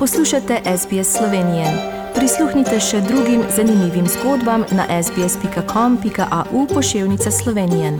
Poslušate SBS Slovenije. Prisluhnite še drugim zanimivim zgodbam na sbs.com.au/Slovenije.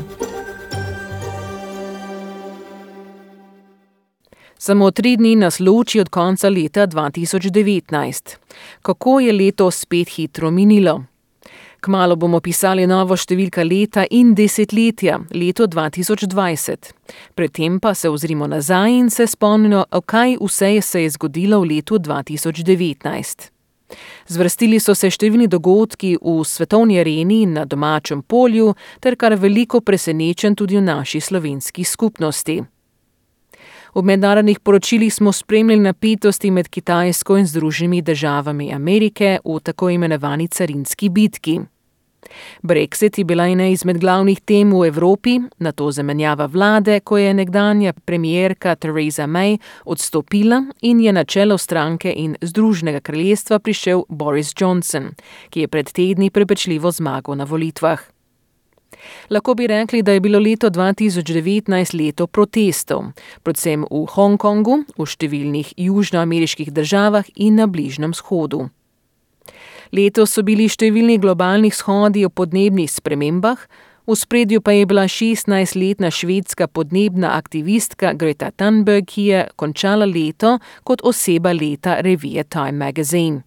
Samo 3 dni nas loči od konca leta 2019. Kako je leto spet hitro minilo? Kmalu bomo pisali novo številka leta in desetletja, leto 2020. Predtem pa se ozrimo nazaj in se spomnimo, kaj vse se je zgodilo v letu 2019. Zvrstili so se številni dogodki v svetovni areni in na domačem polju, ter kar veliko presenečenj tudi v naši slovenski skupnosti. V mednarodnih poročilih smo spremljali napetosti med Kitajsko in Združenimi državami Amerike v tako imenovani carinski bitki. Brexit je bila ena izmed glavnih tem v Evropi, nato zamenjava vlade, ko je nekdanja premierka Theresa May odstopila in je na čelo stranke in Združenega kraljestva prišel Boris Johnson, ki je pred tedni prepričljivo zmagal na volitvah. Lahko bi rekli, da je bilo leto 2019 leto protestov, predvsem v Hongkongu, v številnih južnoameriških državah in na Bližnjem vzhodu. Letos so bili številni globalni shodi o podnebnih spremembah, v ospredju pa je bila 16-letna švedska podnebna aktivistka Greta Thunberg, ki je končala leto kot oseba leta revije Time Magazine.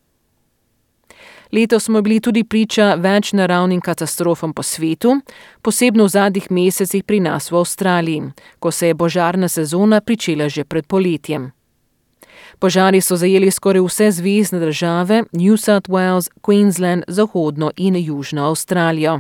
Letos smo bili tudi priča več naravnim katastrofam po svetu, posebno v zadnjih mesecih pri nas v Avstraliji, ko se je požarna sezona pričela že pred poletjem. Požari so zajeli skoraj vse zvezne države, New South Wales, Queensland, zahodno in južno Avstralijo.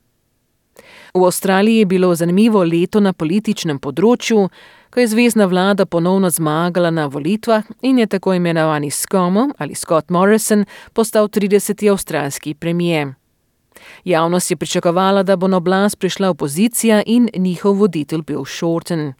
V Avstraliji je bilo zanimivo leto na političnem področju, ko je zvezna vlada ponovno zmagala na volitvah in je tako imenovani ScoMo ali Scott Morrison postal 30. avstralski premier. Javnost je pričakovala, da bo na oblast prišla opozicija in njihov voditelj Bill Shorten.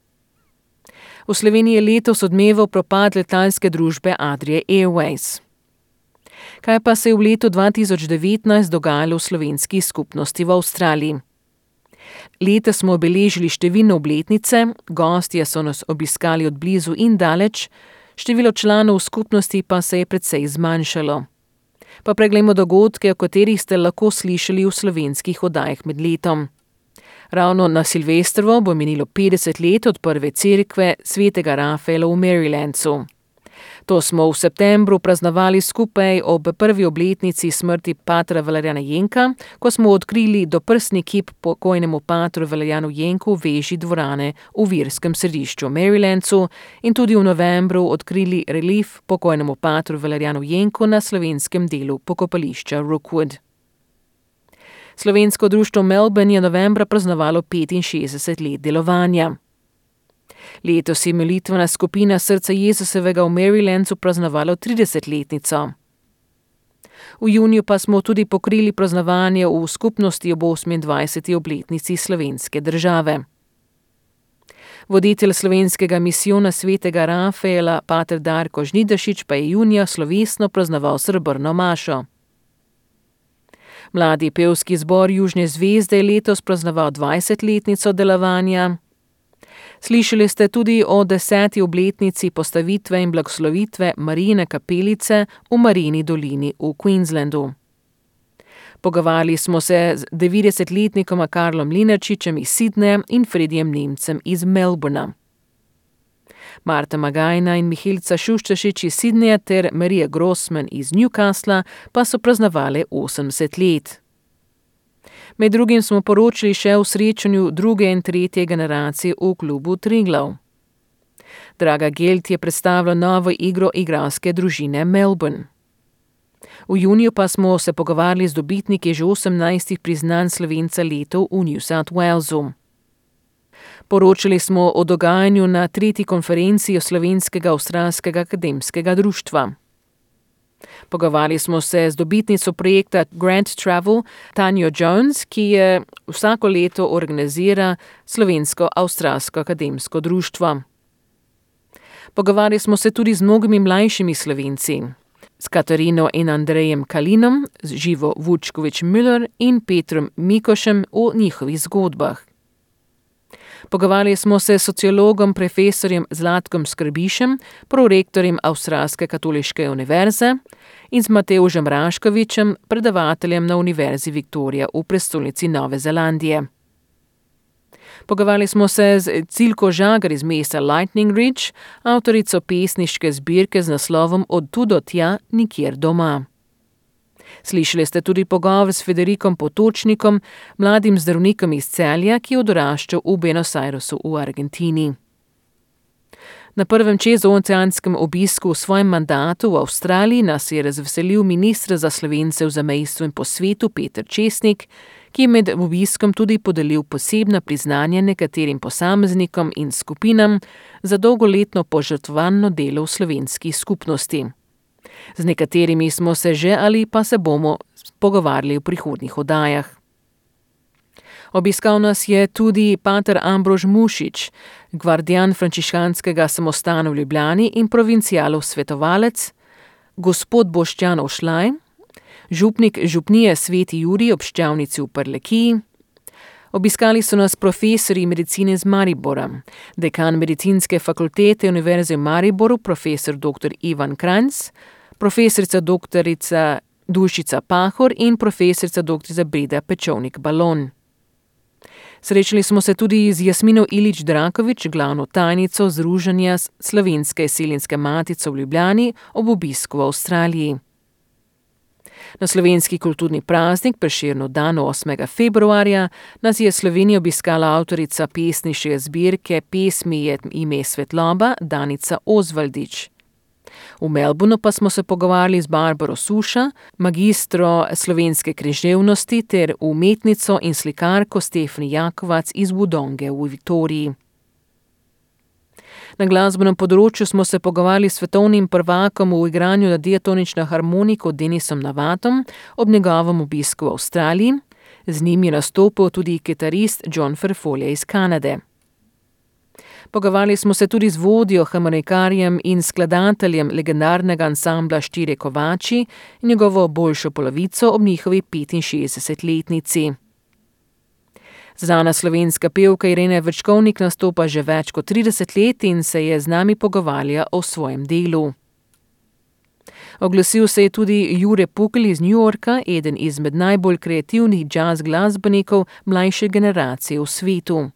V Sloveniji je letos odmeval propad letalske družbe Adria Airways. Kaj pa se je v letu 2019 dogajalo v slovenski skupnosti v Avstraliji? Leta smo obeležili številne obletnice, gostje so nas obiskali od blizu in daleč, število članov skupnosti pa se je precej zmanjšalo. Pa preglejmo dogodke, o katerih ste lahko slišali v slovenskih oddajah med letom. Ravno na Silvestrovo bo minilo 50 let od prve cerkve svetega Rafaela v Marylandcu. To smo v septembru praznovali skupaj ob prvi obletnici smrti patra Valeriana Jenka, ko smo odkrili doprsni kip pokojnemu patru Valerianu Jenku v veži dvorane v virskem središču Marylandcu in tudi v novembru odkrili relief pokojnemu patru Valerianu Jenku na slovenskem delu pokopališča Rookwood. Slovensko društvo Melbourne je novembra praznovalo 65 let delovanja. Letos je molitvena skupina Srca Jezusovega v Marylandcu praznovalo 30-letnico. V juniju pa smo tudi pokrili praznovanje v skupnosti ob 28. obletnici slovenske države. Voditelj slovenskega misijona svetega Rafaela, pater Darko Žnidaršič, pa je junija slovesno praznoval srebrno mašo. Mladi pevski zbor Južne zvezde je letos praznoval 20-letnico delovanja. Slišali ste tudi o 10. obletnici postavitve in blagoslovitve Marijine kapelice v Marijini dolini v Queenslandu. Pogovarjali smo se z 90-letnikoma Karlom Linarčičem iz Sydneyja in Fredijem Nemcem iz Melbourna. Marta Magajna in Mihilca Šuščešič iz Sydneyja ter Marija Grossman iz Newcastla pa so praznovali 80 let. Med drugim smo poročali še o srečanju 2. in 3. generacije v klubu Triglav. Draga Gelt je predstavila novo igro igralske družine Melbourne. V juniju pa smo se pogovarjali z dobitniki že 18 priznanj Slovenca letov v New South Walesu. Poročali smo o dogajanju na 3. konferenciji Slovenskega avstralskega akademskega društva. Pogovarjali smo se z dobitnico projekta Grant Travel, Tanjo Jones, ki je vsako leto organizira Slovensko-avstralsko akademsko društvo. Pogovarjali smo se tudi z mnogimi mlajšimi Slovenci, s Katarino in Andrejem Kalinom, z Živo Vučkovič Müller in Petrom Mikošem o njihovih zgodbah. Pogovarjali smo se s sociologom profesorjem Zlatkom Skrbišem, prorektorjem Avstralske katoliške univerze, in z Matevžem Raškovičem, predavateljem na Univerzi Viktorija v prestolnici Nove Zelandije. Pogovarjali smo se z Cilko Žagar iz mesta Lightning Ridge, avtorico pesniške zbirke z naslovom Od tu do tja, nikjer doma. Slišali ste tudi pogovor s Federikom Potočnikom, mladim zdravnikom iz Celja, ki je odraščal v Buenos Airesu v Argentini. Na prvem čezoceanskem obisku v svojem mandatu v Avstraliji nas je razveselil minister za Slovence v zamejstvu in po svetu Peter Česnik, ki je med obiskom tudi podelil posebna priznanja nekaterim posameznikom in skupinam za dolgoletno požrtvovalno delo v slovenski skupnosti. Z nekaterimi smo se že ali pa se bomo pogovarjali v prihodnjih oddajah. Obiskal nas je tudi pater Ambrož Mušič, gvardijan frančiškanskega samostana v Ljubljani in provincialov svetovalec, gospod Boštjan Ošlaj, župnik župnije Sveti Jurij ob Ščavnici v Prlekiji. Obiskali so nas profesorji medicine iz Maribora, dekan medicinske fakultete Univerze v Mariboru, profesor dr. Ivan Krajnc, profesorica doktorica Dušica Pahor in profesorica doktorica Breda Pečovnik-Balon. Srečali smo se tudi z Jasmino Ilič Drakovič, glavno tajnico Združenja Slovenske izseljenske matice v Ljubljani ob obisku v Avstraliji. Na slovenski kulturni praznik, Prešernov dan 8. februarja, nas je Slovenijo obiskala avtorica pesniške zbirke Pesmi je ime svetloba, Danica Ozvaldič. V Melbournu pa smo se pogovarjali z Barbaro Suša, magistro slovenske književnosti ter umetnico in slikarko Stefani Jakovac iz Wodonge v Viktoriji. Na glasbenem področju smo se pogovarjali s svetovnim prvakom v igranju na diatonično harmoniko Denisom Navatom ob njegovem obisku v Avstraliji. Z njim je nastopil tudi kitarist John Ferfolja iz Kanade. Pogovarjali smo se tudi z vodjo, harmonikarjem in skladateljem legendarnega ansambla Štirje kovači in njegovo boljšo polovico ob njihovi 65-letnici. Znana slovenska pevka Irena Vrčkovnik nastopa že več kot 30 let in se je z nami pogovarjala o svojem delu. Oglasil se je tudi Jure Pukl iz New Yorka, eden izmed najbolj kreativnih jazz glasbenikov mlajše generacije v svetu.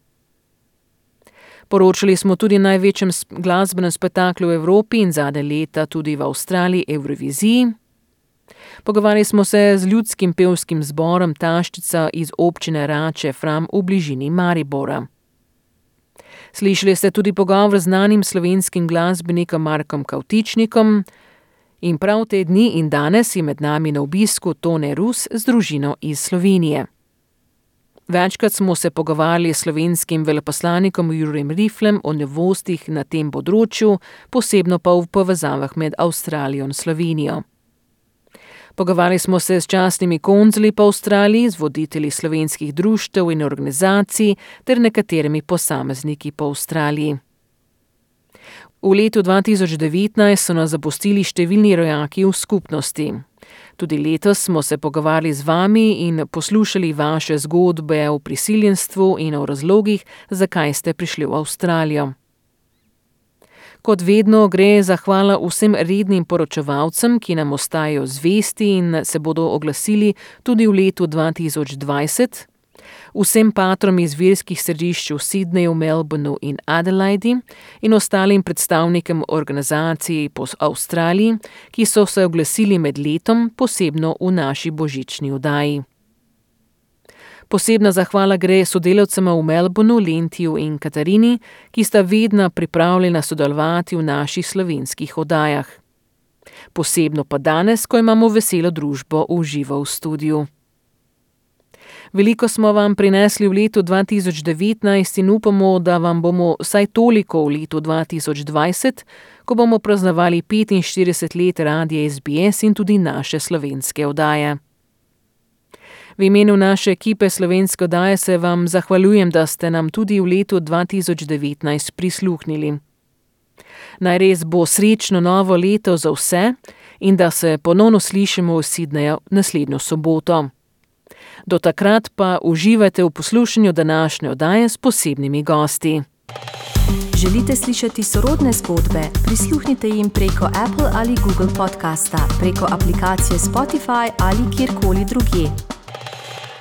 Poročali smo tudi o največjem glasbenem spektaklu v Evropi in zadnje leta tudi v Avstraliji Evroviziji. Pogovarjali smo se z ljudskim pevskim zborom Taščica iz občine Rače Fram v bližini Maribora. Slišali ste tudi pogovor z znanim slovenskim glasbenikom Markom Kavtičnikom in prav te dni in danes je med nami na obisku Tone Rus z družino iz Slovenije. Večkrat smo se pogovarjali s slovenskim veleposlanikom Jurijem Riflem o novostih na tem področju, posebno pa v povezavah med Avstralijo in Slovenijo. Pogovarjali smo se s častnimi konzuli po Avstraliji, z voditelji slovenskih društev in organizacij ter nekaterimi posamezniki po Avstraliji. V letu 2019 so nas zapustili številni rojaki v skupnosti. Tudi letos smo se pogovarjali z vami in poslušali vaše zgodbe o prisiljenstvu in o razlogih, zakaj ste prišli v Avstralijo. Kot vedno gre zahvala vsem rednim poročevalcem, ki nam ostajajo zvesti in se bodo oglasili tudi v letu 2020, vsem patrom iz verskih središč v Sydneyju, Melbournu in Adelaidi in ostalim predstavnikom organizacij po Avstraliji, ki so se oglasili med letom, posebno v naši božični oddaji. Posebna zahvala gre sodelavcema v Melbournu, Lentiju in Katarini, ki sta vedno pripravljena sodelovati v naših slovenskih oddajah. Posebno pa danes, ko imamo veselo družbo v živo v studiu. Veliko smo vam prinesli v letu 2019 in upamo, da vam bomo vsaj toliko v letu 2020, ko bomo praznovali 45 let radia SBS in tudi naše slovenske oddaje. V imenu naše ekipe slovenske oddaje se vam zahvaljujem, da ste nam tudi v letu 2019 prisluhnili. Naj res bo srečno novo leto za vse in da se ponovno slišimo v Sydneyju naslednjo soboto. Do takrat pa uživajte v poslušanju današnje oddaje s posebnimi gosti. Želite slišati sorodne zgodbe? Prisluhnite jim preko Apple ali Google podcasta, preko aplikacije Spotify ali kjerkoli drugje.